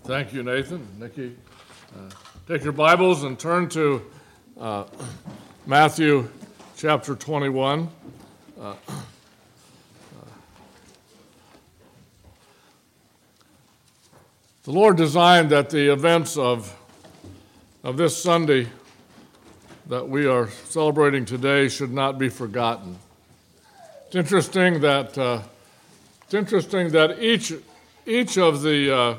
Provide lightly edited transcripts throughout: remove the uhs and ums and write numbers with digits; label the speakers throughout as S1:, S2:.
S1: Thank you, Nathan. Nikki, take your Bibles and turn to Matthew chapter 21. The Lord designed that the events of this Sunday that we are celebrating today should not be forgotten. It's interesting that each of the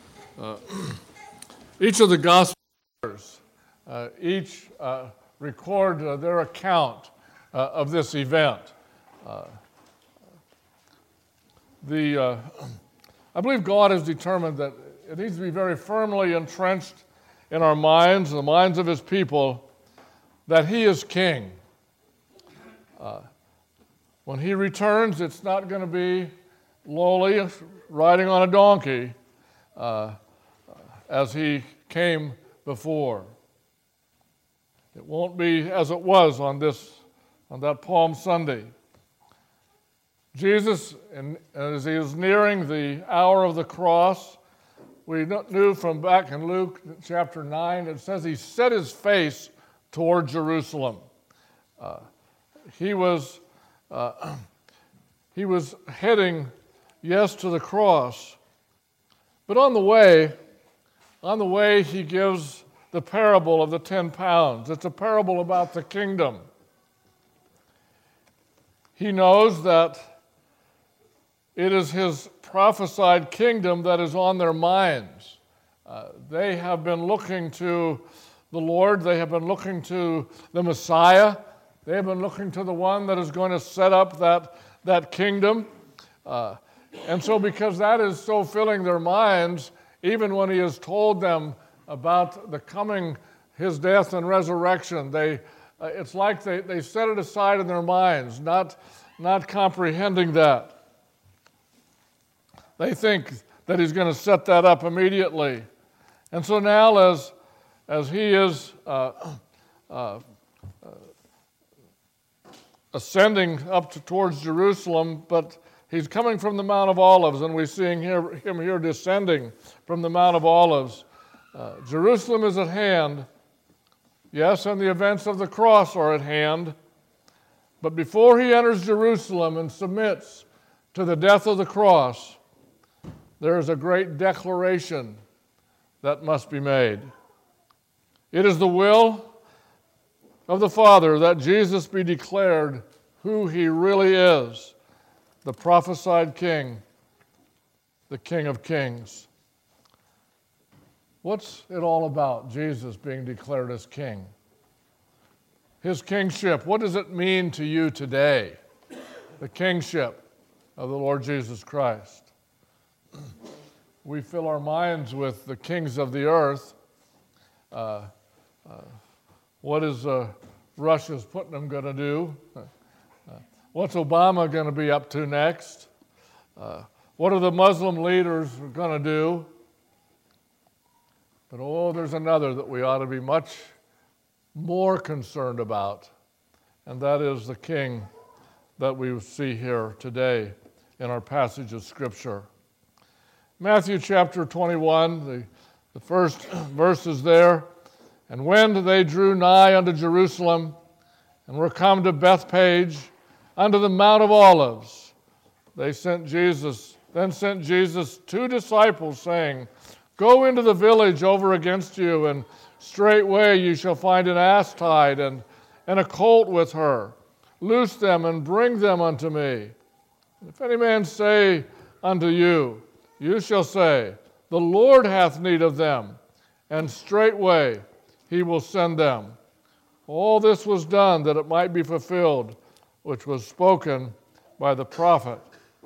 S1: Gospels each record their account of this event. I believe God has determined that it needs to be very firmly entrenched in our minds, the minds of His people, that He is King. When He returns, it's not going to be lowly, riding on a donkey, as He came before. It won't be as it was on that Palm Sunday. Jesus, as He is nearing the hour of the cross, we knew from back in Luke chapter 9, it says He set His face toward Jerusalem. He was heading, yes, to the cross. But on the way, He gives the parable of the 10 pounds. It's a parable about the kingdom. He knows that it is His prophesied kingdom that is on their minds. They have been looking to the Lord. They have been looking to the Messiah. They have been looking to the one that is going to set up that kingdom. And so because that is so filling their minds, even when He has told them about the coming, His death and resurrection, it's like they set it aside in their minds, not comprehending that. They think that He's going to set that up immediately. And so now as He is ascending up towards Jerusalem, but He's coming from the Mount of Olives, and we're seeing Him here descending from the Mount of Olives. Jerusalem is at hand, yes, and the events of the cross are at hand. But before He enters Jerusalem and submits to the death of the cross, there is a great declaration that must be made. It is the will of the Father that Jesus be declared who He really is, the prophesied King, the King of Kings. What's it all about, Jesus being declared as King? His kingship, what does it mean to you today? The kingship of the Lord Jesus Christ. We fill our minds with the kings of the earth. What is Russia's Putnam going to do? What's Obama going to be up to next? What are the Muslim leaders going to do? But there's another that we ought to be much more concerned about, and that is the King that we see here today in our passage of Scripture. Matthew chapter 21, the first verse is there. And when they drew nigh unto Jerusalem, and were come to Bethpage, unto the Mount of Olives, then sent Jesus 2 disciples, saying, Go into the village over against you, and straightway you shall find an ass tied, and a colt with her. Loose them, and bring them unto me. And if any man say unto you, you shall say, The Lord hath need of them, and straightway He will send them. All this was done that it might be fulfilled, which was spoken by the prophet.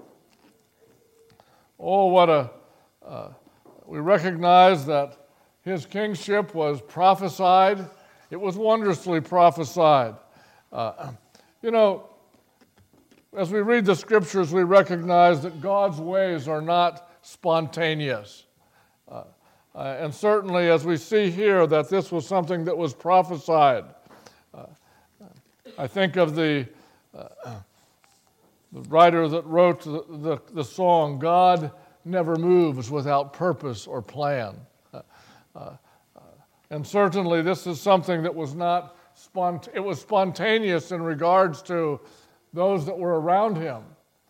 S1: We recognize that His kingship was prophesied. It was wondrously prophesied. As we read the Scriptures, we recognize that God's ways are not spontaneous. And certainly, as we see here, that this was something that was prophesied. I think of the writer that wrote the song, God never moves without purpose or plan. And certainly this is something that was not it was spontaneous in regards to those that were around him.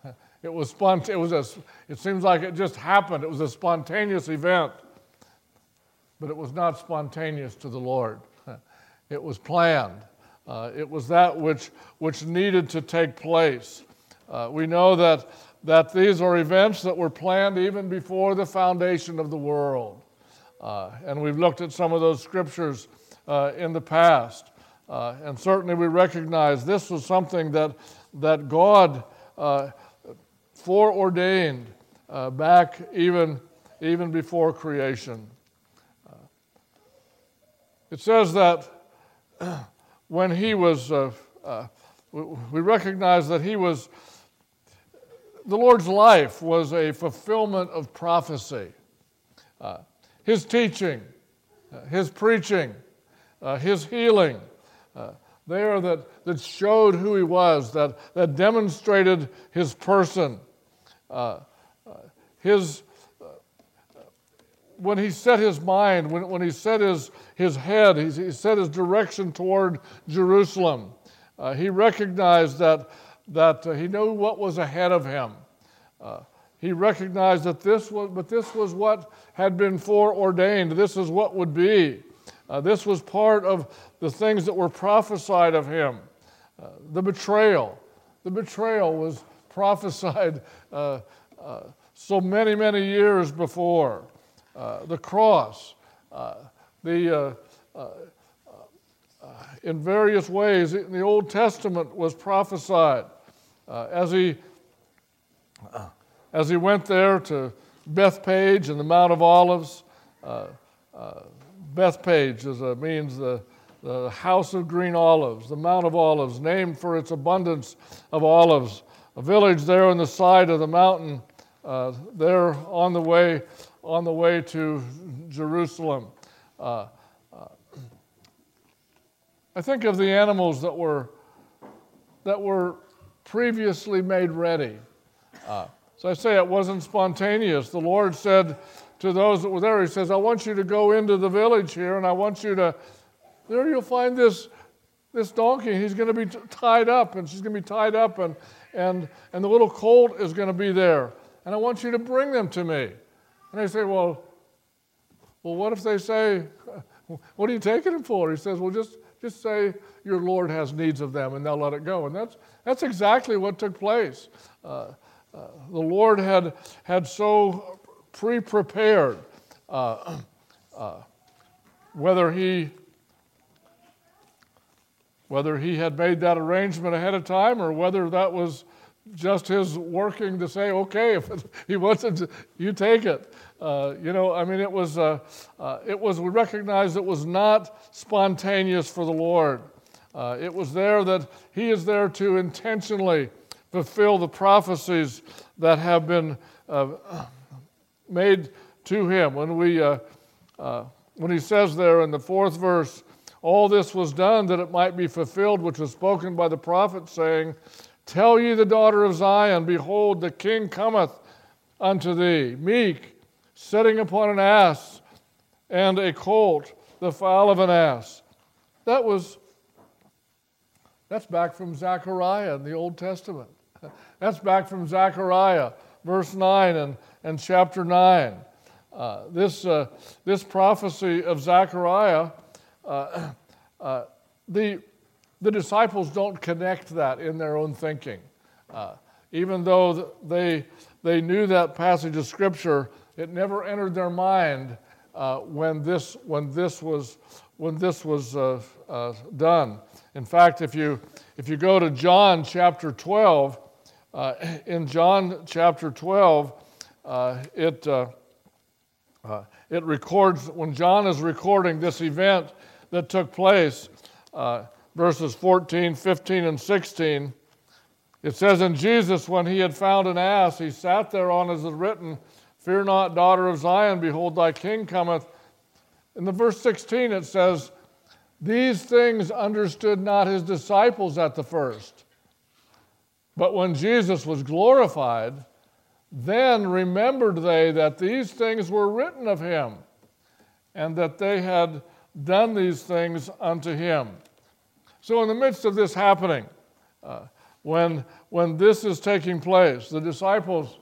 S1: It seems like it just happened. It was a spontaneous event, but it was not spontaneous to the Lord. It was planned. It was that which needed to take place. We know that these are events that were planned even before the foundation of the world. And we've looked at some of those scriptures in the past. And certainly we recognize this was something that God foreordained back even before creation. It says that when he was, we recognize that the Lord's life was a fulfillment of prophecy. His teaching, his preaching, his healing, there that showed who he was, that demonstrated his person. When he set his mind, when he set his head, he set his direction toward Jerusalem, he recognized that he knew what was ahead of him. He recognized that this was what had been foreordained. This is what would be. This was part of the things that were prophesied of him. The betrayal was prophesied so many years before. The cross, in various ways, in the Old Testament was prophesied as he went there to Bethpage and the Mount of Olives. Bethpage means the house of green olives, the Mount of Olives, named for its abundance of olives. A village there on the side of the mountain, there on the way to Jerusalem. I think of the animals that were previously made ready. So I say it wasn't spontaneous. The Lord said to those that were there, he says, I want you to go into the village here, and I want you to, there you'll find this donkey. He's going to be tied up, and she's going to be tied up, and the little colt is going to be there. And I want you to bring them to me. And they say, well, what if they say, what are you taking them for? He says, well, just say your Lord has needs of them, and they'll let it go. And that's exactly what took place. The Lord had so pre-prepared, whether he had made that arrangement ahead of time or whether that was just his working to say, okay, if he wants it, you take it. It was, we recognize it was not spontaneous for the Lord. It was there that he is there to intentionally fulfill the prophecies that have been made to him. When he says there in the 4th verse, all this was done that it might be fulfilled, which was spoken by the prophet, saying, Tell ye the daughter of Zion, behold, the king cometh unto thee, meek, sitting upon an ass, and a colt, the foal of an ass. That's back from Zechariah in the Old Testament. That's back from Zechariah, verse 9 and chapter 9. This prophecy of Zechariah, the disciples don't connect that in their own thinking. Even though they knew that passage of Scripture, it never entered their mind when this was done. In fact, if you go to John chapter 12, in John chapter 12, it records, when John is recording this event that took place, verses 14, 15, and 16, it says, And Jesus, when he had found an ass, he sat thereon as is written, Fear not, daughter of Zion, behold, thy king cometh. In the verse 16 it says, These things understood not his disciples at the first. But when Jesus was glorified, Then remembered they that these things were written of him, and that they had done these things unto him. So in the midst of this happening, when this is taking place, the disciples,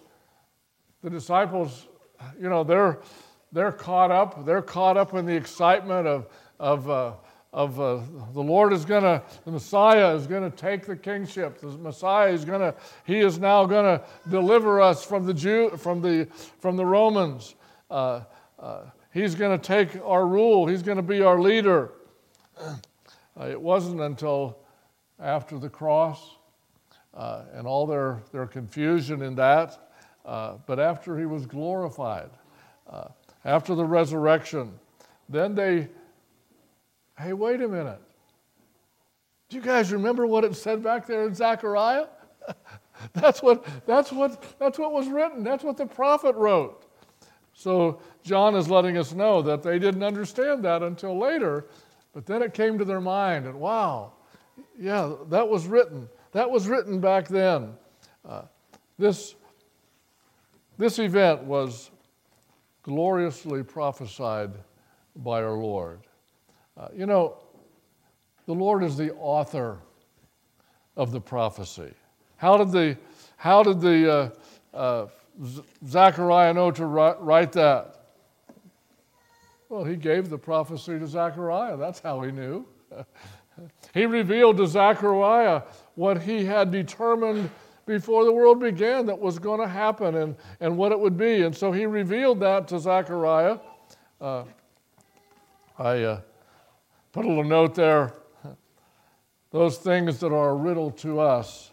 S1: they're caught up. They're caught up in the excitement of the Lord the Messiah is going to take the kingship. The Messiah he is now going to deliver us from the Romans. He's going to take our rule. He's going to be our leader. It wasn't until after the cross and all their confusion in that, but after he was glorified, after the resurrection, then hey, wait a minute. Do you guys remember what it said back there in Zechariah? That's what was written. That's what the prophet wrote. So John is letting us know that they didn't understand that until later, but then it came to their mind, and wow, yeah, that was written. That was written back then. This event was gloriously prophesied by our Lord. The Lord is the author of the prophecy. How did Zechariah know to write that? Well, he gave the prophecy to Zechariah. That's how he knew. He revealed to Zechariah what he had determined before the world began that was going to happen and what it would be. And so he revealed that to Zechariah. I put a little note there. Those things that are a riddle to us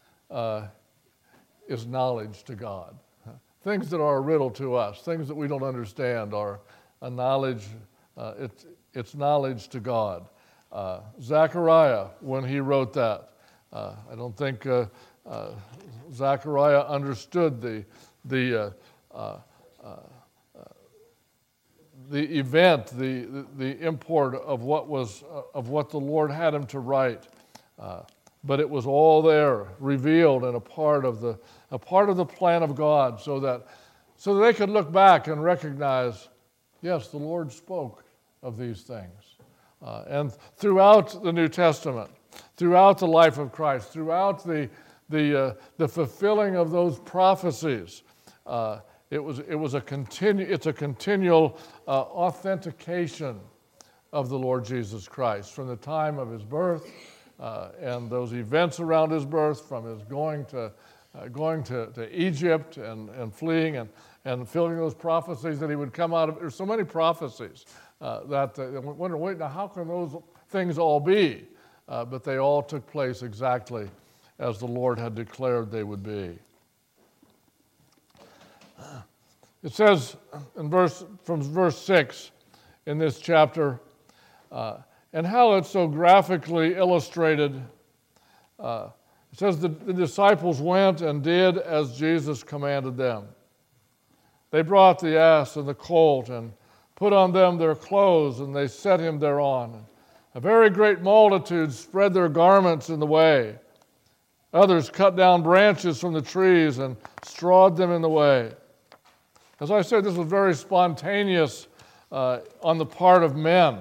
S1: is knowledge to God. Things that are a riddle to us, things that we don't understand are a knowledge, it's knowledge to God. Zechariah, when he wrote that, I don't think Zechariah understood the event, the import of what the Lord had him to write, but it was all there, revealed, and a part of the plan of God, so that they could look back and recognize, yes, the Lord spoke of these things, and throughout the New Testament, throughout the life of Christ, throughout the fulfilling of those prophecies. It's a continual authentication of the Lord Jesus Christ from the time of his birth and those events around his birth, from his going to Egypt and fleeing and fulfilling those prophecies that he would come out of. There's so many prophecies that I wonder, wait, now how can those things all be? But they all took place exactly as the Lord had declared they would be. It says from verse 6 in this chapter, and how it's so graphically illustrated. It says the disciples went and did as Jesus commanded them. They brought the ass and the colt and put on them their clothes, and they set him thereon. A very great multitude spread their garments in the way. Others cut down branches from the trees and strawed them in the way. As I said, this was very spontaneous on the part of men.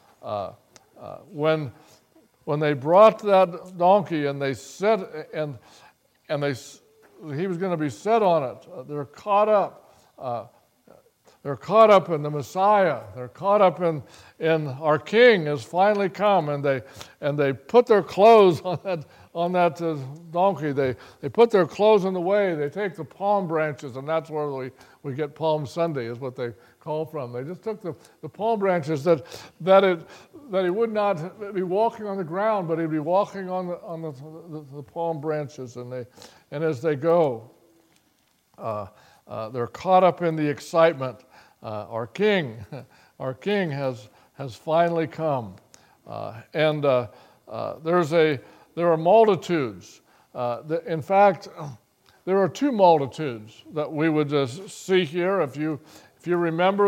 S1: When they brought that donkey and they set he was going to be set on it, they're caught up. They're caught up in the Messiah. They're caught up in our King has finally come, and they put their clothes on that donkey. They put their clothes in the way. They take the palm branches, and that's where we get Palm Sunday, is what they call from. They just took the palm branches that he would not be walking on the ground, but he'd be walking on the palm branches, and as they go, they're caught up in the excitement. Our King has finally come, and there are multitudes. In fact, there are two multitudes that we would see here. If you remember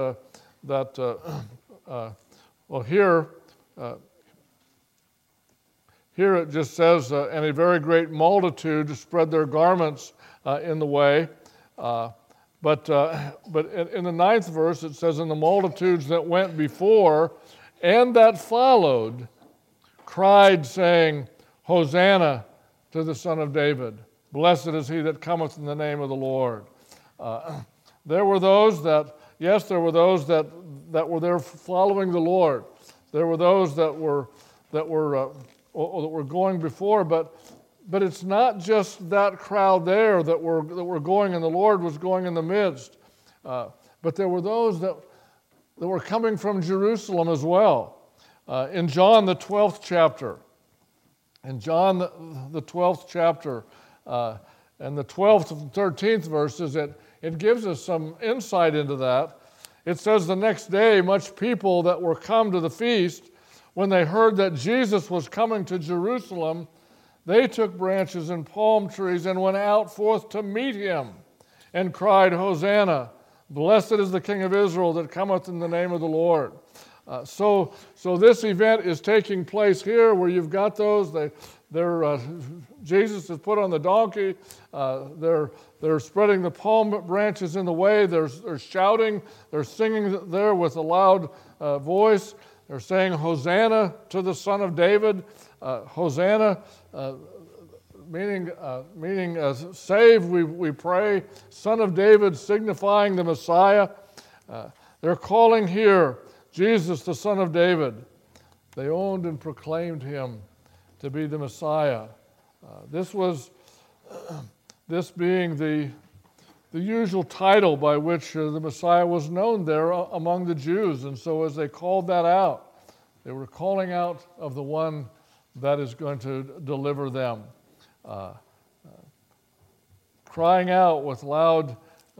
S1: here it just says, and a very great multitude spread their garments in the way. But in the 9th verse, it says, "And the multitudes that went before and that followed cried, saying, Hosanna to the Son of David. Blessed is he that cometh in the name of the Lord." There were those that were there following the Lord. There were those that were going before, but it's not just that crowd there that were going, and the Lord was going in the midst. But there were those that were coming from Jerusalem as well. In John the 12th chapter, and the 12th and 13th verses, it gives us some insight into that. It says, "The next day much people that were come to the feast, when they heard that Jesus was coming to Jerusalem, they took branches and palm trees and went out forth to meet him, and cried, Hosanna, blessed is the King of Israel that cometh in the name of the Lord." So this event is taking place here, where you've got those. Jesus is put on the donkey. They're spreading the palm branches in the way. They're shouting. They're singing there with a loud voice. They're saying, "Hosanna to the Son of David." Hosanna, meaning save, we pray. Son of David, signifying the Messiah. They're calling here Jesus, the Son of David. They owned and proclaimed him to be the Messiah. This being the usual title by which the Messiah was known there among the Jews. And so as they called that out, they were calling out of the one that is going to deliver them. Crying out with loud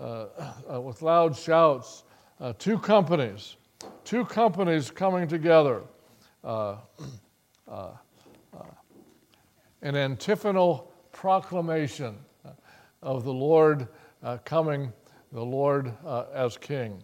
S1: shouts. Two companies coming together. An antiphonal proclamation of the Lord coming, the Lord as King.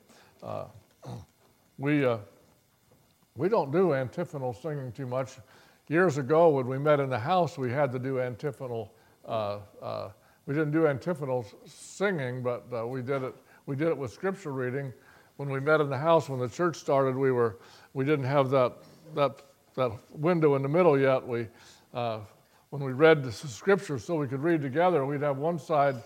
S1: We don't do antiphonal singing too much. Years ago, when we met in the house, we had to do antiphonal. We didn't do antiphonal singing, but we did it with scripture reading. When we met in the house, when the church started, we didn't have that window in the middle yet. When we read the scripture so we could read together, we'd have one side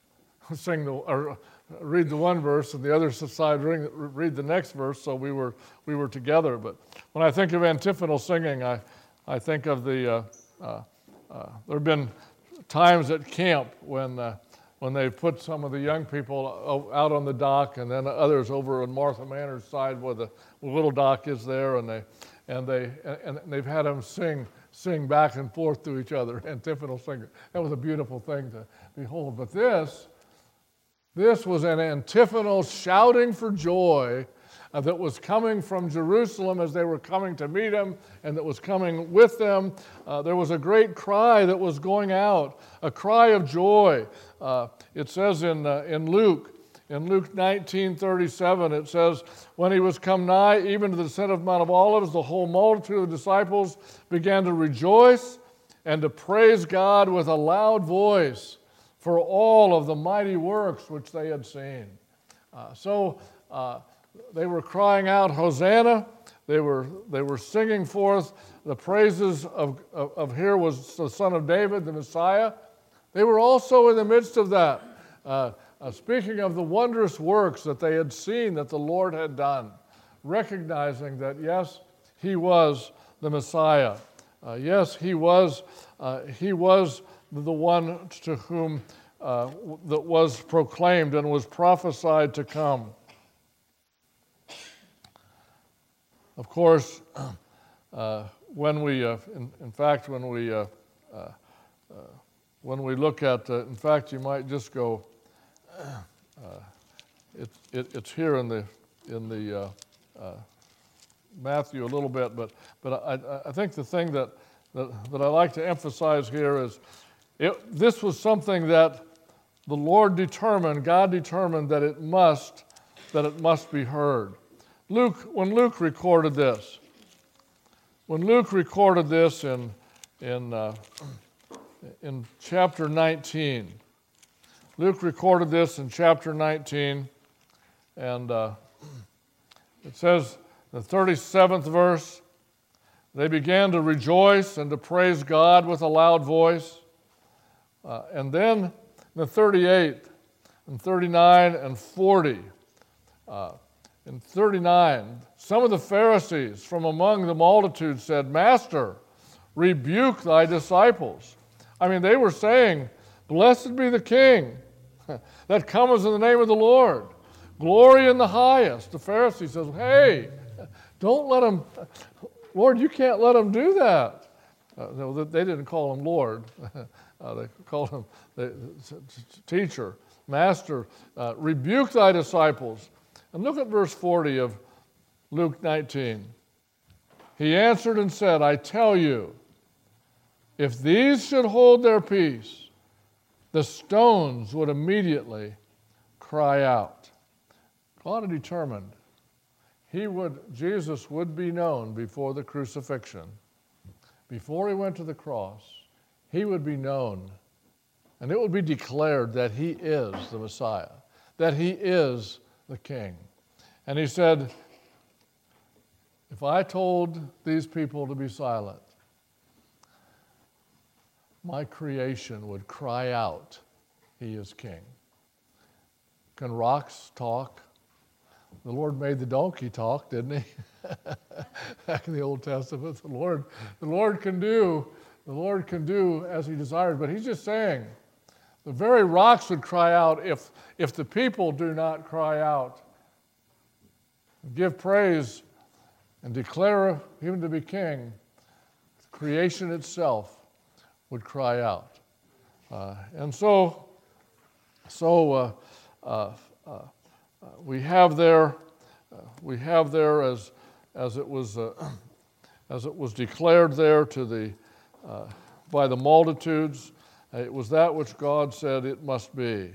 S1: read the one verse and the other side read the next verse, so we were together. But when I think of antiphonal singing, I think of there have been times at camp when they put some of the young people out on the dock, and then others over on Martha Manor's side where the little dock is there, and they've had them sing back and forth to each other, antiphonal singing. That was a beautiful thing to behold. But this was an antiphonal shouting for joy that was coming from Jerusalem as they were coming to meet him, and that was coming with them. There was a great cry that was going out, a cry of joy. It says in Luke 19:37, it says, "When he was come nigh, even to the descent of Mount of Olives, the whole multitude of the disciples began to rejoice and to praise God with a loud voice for all of the mighty works which they had seen." They were crying out, Hosanna. They were singing forth the praises of here was the Son of David, the Messiah. They were also in the midst of that, speaking of the wondrous works that they had seen that the Lord had done, recognizing that, yes, he was the Messiah. Yes, he was the one to whom that was proclaimed and was prophesied to come. Of course, when we look at, in fact, you might just go. It's here in the Matthew a little bit, but I think the thing that I like to emphasize here is this was something that the Lord determined, God determined that it must be heard. When Luke recorded this in chapter 19, Luke recorded this in chapter 19, and it says, the 37th verse, they began to rejoice and to praise God with a loud voice. And then the 38th and 39 and 40. In 39, some of the Pharisees from among the multitude said, Master, rebuke thy disciples. I mean, they were saying, Blessed be the King that cometh in the name of the Lord. Glory in the highest. The Pharisee says, hey, don't let him, Lord, you can't let him do that. No, they didn't call him Lord. They called him the teacher, master. Rebuke thy disciples. And look at verse 40 of Luke 19. He answered and said, I tell you, if these should hold their peace, the stones would immediately cry out. God had determined Jesus would be known before the crucifixion. Before he went to the cross, he would be known, and it would be declared that he is the Messiah, that he is the King. And he said, if I told these people to be silent, my creation would cry out, he is King. Can rocks talk? The Lord made the donkey talk, didn't he? Back in the Old Testament, the Lord can do as he desires. But he's just saying, the very rocks would cry out if the people do not cry out, give praise, and declare him to be king. Creation itself would cry out. And so we have there as it was declared there by the multitudes. It was that which God said it must be.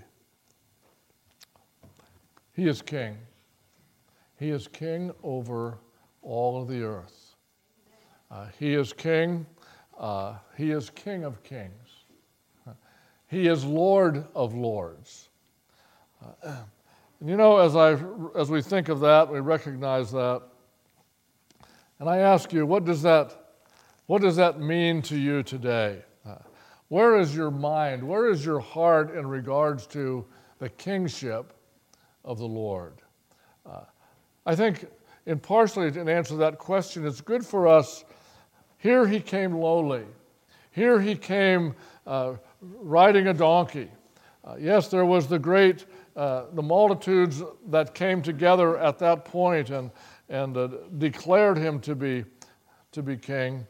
S1: He is king. He is king over all of the earth. He is king. He is King of kings. He is Lord of lords. And you know, as we think of that, we recognize that. And I ask you, what does that mean to you today? Where is your mind? Where is your heart in regards to the kingship of the Lord? I think, partially in answer to that question, it's good for us. Here he came lowly. Here he came riding a donkey. Yes, there was the multitudes that came together at that point and declared him to be king.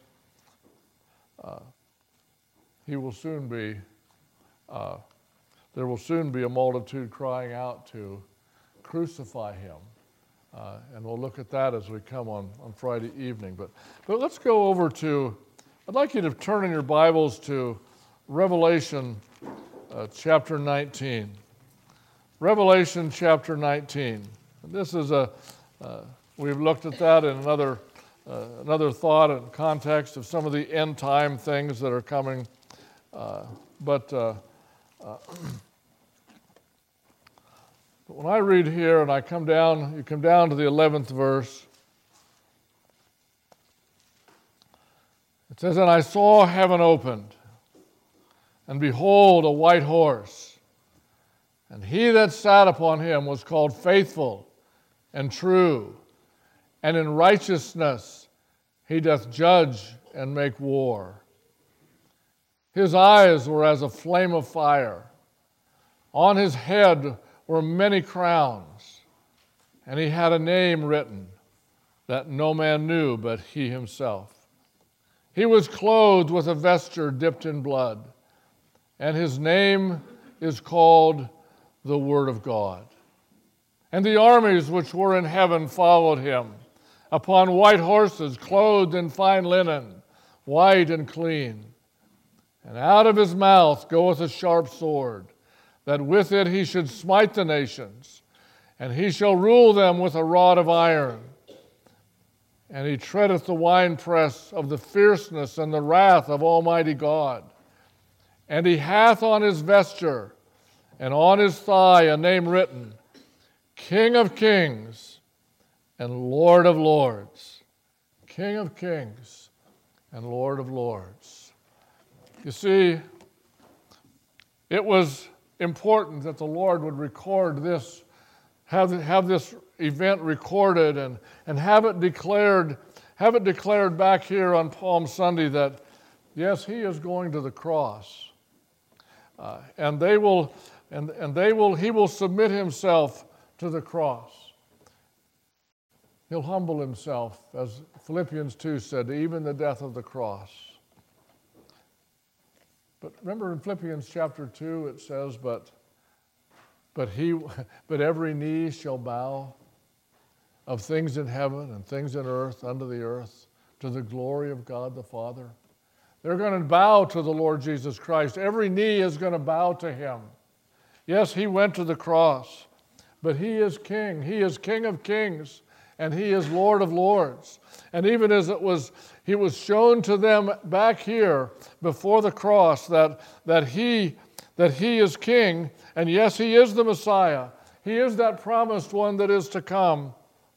S1: He will soon be. There will soon be a multitude crying out to crucify him. And we'll look at that as we come on Friday evening. But let's go over to, I'd like you to turn in your Bibles to Revelation chapter 19. Revelation chapter 19. And this is we've looked at that in another thought and context of some of the end time things that are coming. But when I read here and you come down to the 11th verse, it says, And I saw heaven opened, and behold, a white horse, and he that sat upon him was called Faithful and True, and in righteousness he doth judge and make war. His eyes were as a flame of fire. On his head were many crowns, and he had a name written that no man knew but he himself. He was clothed with a vesture dipped in blood, and his name is called the Word of God. And the armies which were in heaven followed him, upon white horses, clothed in fine linen, white and clean. And out of his mouth goeth a sharp sword, that with it he should smite the nations, and he shall rule them with a rod of iron. And he treadeth the winepress of the fierceness and the wrath of Almighty God. And he hath on his vesture and on his thigh a name written, King of Kings and Lord of Lords. King of Kings and Lord of Lords. You see, it was important that the Lord would record this, have this event recorded and have it declared back here on Palm Sunday that, yes, he is going to the cross. He will submit himself to the cross. He'll humble himself, as Philippians 2 said, even the death of the cross. But remember in Philippians chapter 2 it says, but every knee shall bow of things in heaven and things in earth, under the earth, to the glory of God the Father. They're going to bow to the Lord Jesus Christ. Every knee is going to bow to him. Yes, he went to the cross, but he is King. He is King of Kings, and he is Lord of Lords. And even as he was shown to them back here before the cross that he is King, and yes, he is the Messiah. He is that promised one that is to come.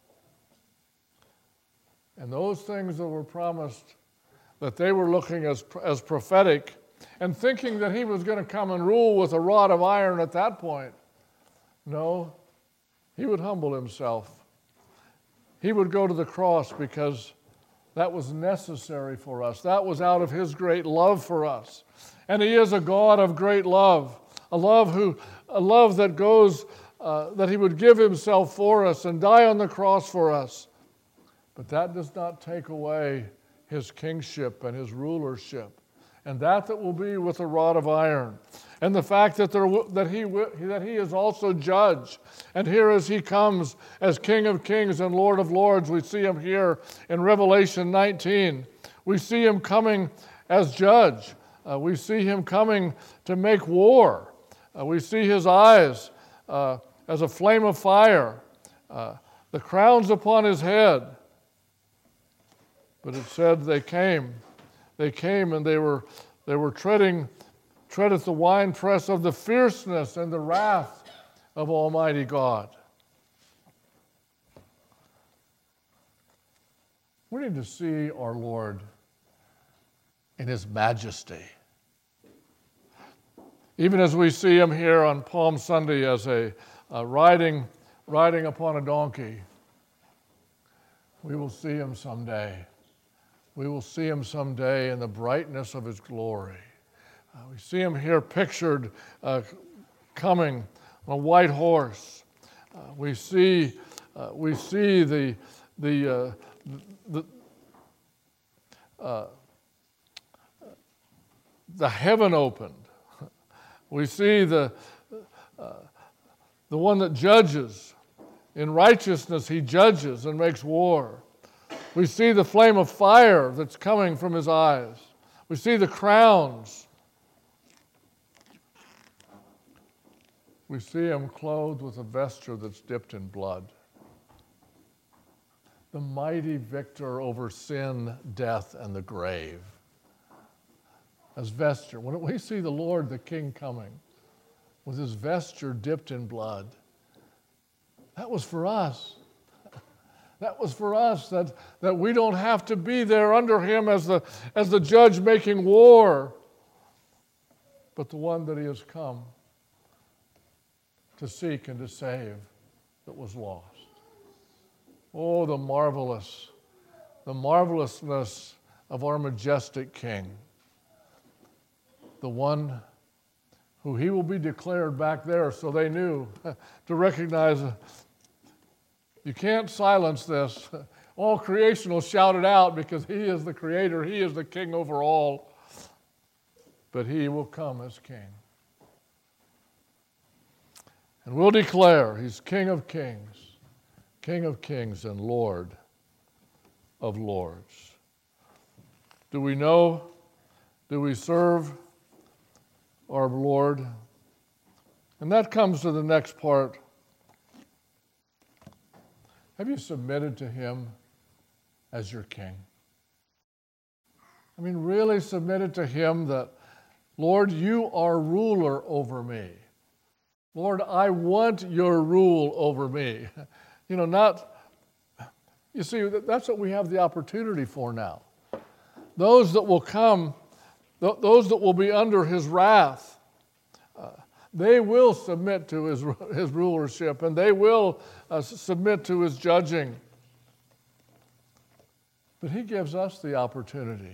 S1: And those things that were promised, that they were looking as prophetic and thinking that he was going to come and rule with a rod of iron at that point. No, he would humble himself. He would go to the cross because that was necessary for us. That was out of his great love for us. And he is a God of great love, a love that goes, that he would give himself for us and die on the cross for us. But that does not take away his kingship and his rulership. And that will be with a rod of iron. And the fact that he is also judge. And here as he comes as King of Kings and Lord of Lords, we see him here in Revelation 19. We see him coming as judge. We see him coming to make war. We see his eyes as a flame of fire. The crowns upon his head. But it said they came and they were treadeth the winepress of the fierceness and the wrath of Almighty God. We need to see our Lord in his majesty. Even as we see him here on Palm Sunday as a riding upon a donkey, we will see him someday. We will see him someday in the brightness of his glory. We see him here pictured coming on a white horse. We see the heaven opened. We see the one that judges. In righteousness he judges and makes war. We see the flame of fire that's coming from his eyes. We see the crowns. We see him clothed with a vesture that's dipped in blood. The mighty victor over sin, death, and the grave. As vesture. When we see the Lord, the King, coming with his vesture dipped in blood, that was for us. That was for us, that we don't have to be there under him as the judge making war, but the one that he has come to seek and to save that was lost. Oh, the marvelousness of our majestic King, the one who he will be declared back there, so they knew to recognize. You can't silence this. All creation will shout it out because he is the creator. He is the King over all. But he will come as King. And we'll declare he's King of Kings and Lord of Lords. Do we know? Do we serve our Lord? And that comes to the next part. Have you submitted to him as your King? I mean, really submitted to him that, Lord, you are ruler over me. Lord, I want your rule over me. You see, that's what we have the opportunity for now. Those that will come, those that will be under his wrath, they will submit to his rulership, and they will submit to his judging. But he gives us the opportunity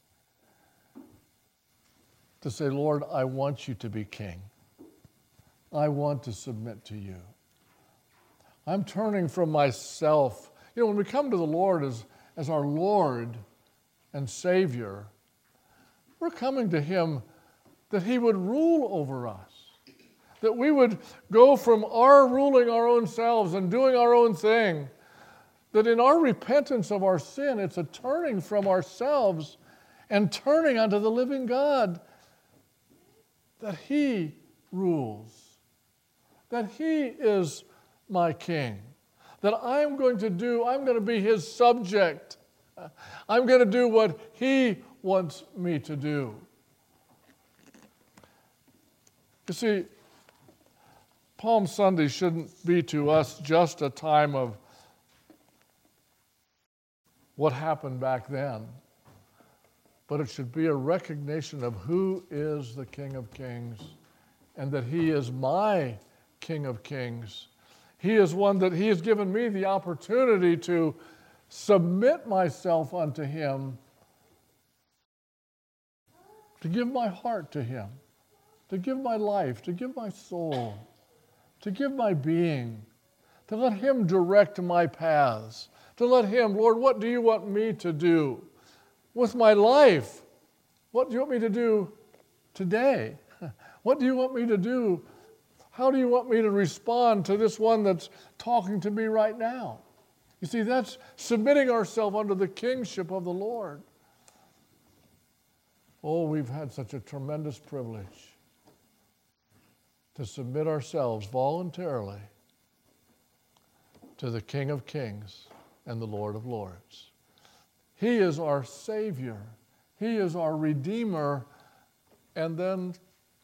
S1: to say, Lord, I want you to be king. I want to submit to you. I'm turning from myself. When we come to the Lord as our Lord and Savior, we're coming to him that he would rule over us. That we would go from our ruling our own selves and doing our own thing. That in our repentance of our sin, it's a turning from ourselves and turning unto the living God. That he rules. That he is my king. That I'm going to be his subject. I'm going to do what he wants me to do. You see, Palm Sunday shouldn't be to us just a time of what happened back then, but it should be a recognition of who is the King of Kings and that he is my King of Kings. He is one that he has given me the opportunity to submit myself unto him, to give my heart to him, to give my life, to give my soul, to give my being, to let him direct my paths, to let him, Lord, what do you want me to do with my life? What do you want me to do today? What do you want me to do? How do you want me to respond to this one that's talking to me right now? You see, that's submitting ourselves under the kingship of the Lord. Oh, we've had such a tremendous privilege to submit ourselves voluntarily to the King of Kings and the Lord of Lords. He is our Savior. He is our Redeemer. And then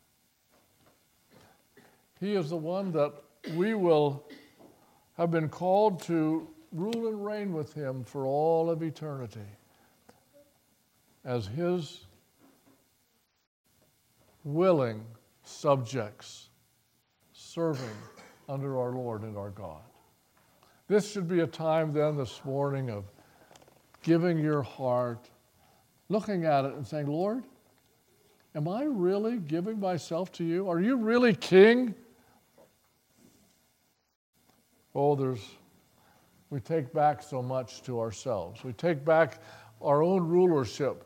S1: he is the one that we will have been called to rule and reign with him for all of eternity as his willing subjects serving under our Lord and our God. This should be a time then this morning of giving your heart, looking at it and saying, Lord, am I really giving myself to you? Are you really king? Oh, we take back so much to ourselves. We take back our own rulership.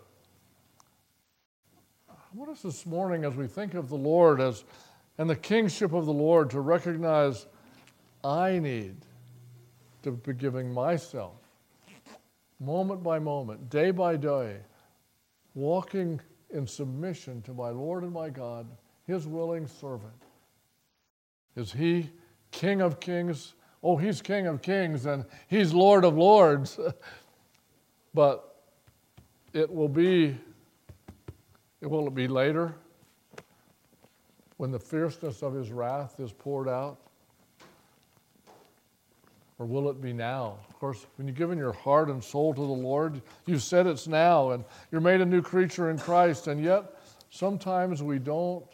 S1: I want us this morning, as we think of the Lord and the kingship of the Lord, to recognize I need to be giving myself, moment by moment, day by day, walking in submission to my Lord and my God, his willing servant. Is he King of Kings? Oh, he's King of Kings and he's Lord of Lords. But will it be later when the fierceness of his wrath is poured out? Or will it be now? Of course, when you've given your heart and soul to the Lord, you've said it's now, and you're made a new creature in Christ, and yet sometimes we don't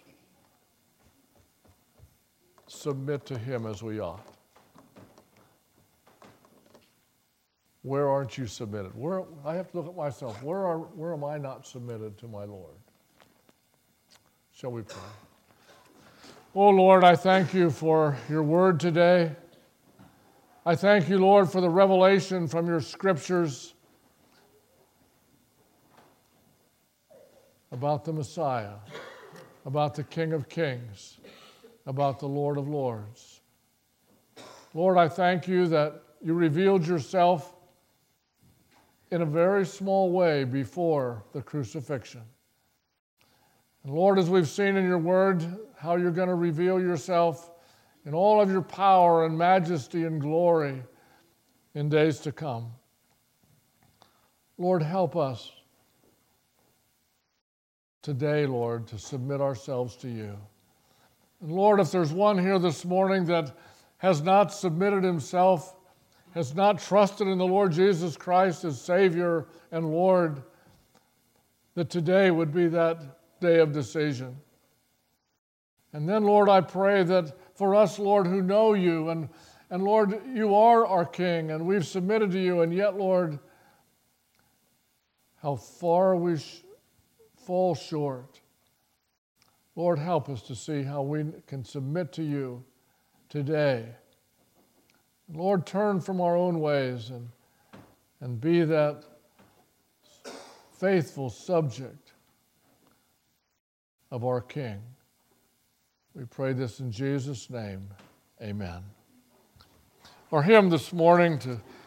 S1: submit to him as we ought. Where aren't you submitted? I have to look at myself. Where am I not submitted to my Lord? Shall we pray? Oh, Lord, I thank you for your word today. I thank you, Lord, for the revelation from your scriptures about the Messiah, about the King of Kings, about the Lord of Lords. Lord, I thank you that you revealed yourself in a very small way before the crucifixion. And Lord, as we've seen in your word, how you're going to reveal yourself in all of your power and majesty and glory in days to come. Lord, help us today, Lord, to submit ourselves to you. And Lord, if there's one here this morning that has not submitted himself, has not trusted in the Lord Jesus Christ as Savior and Lord, that today would be that day of decision. And then, Lord, I pray that for us, Lord, who know you, and Lord, you are our King, and we've submitted to you, and yet, Lord, how far we fall short. Lord, help us to see how we can submit to you today. Lord, turn from our own ways and be that faithful subject of our King. We pray this in Jesus' name. Amen. Our hymn this morning to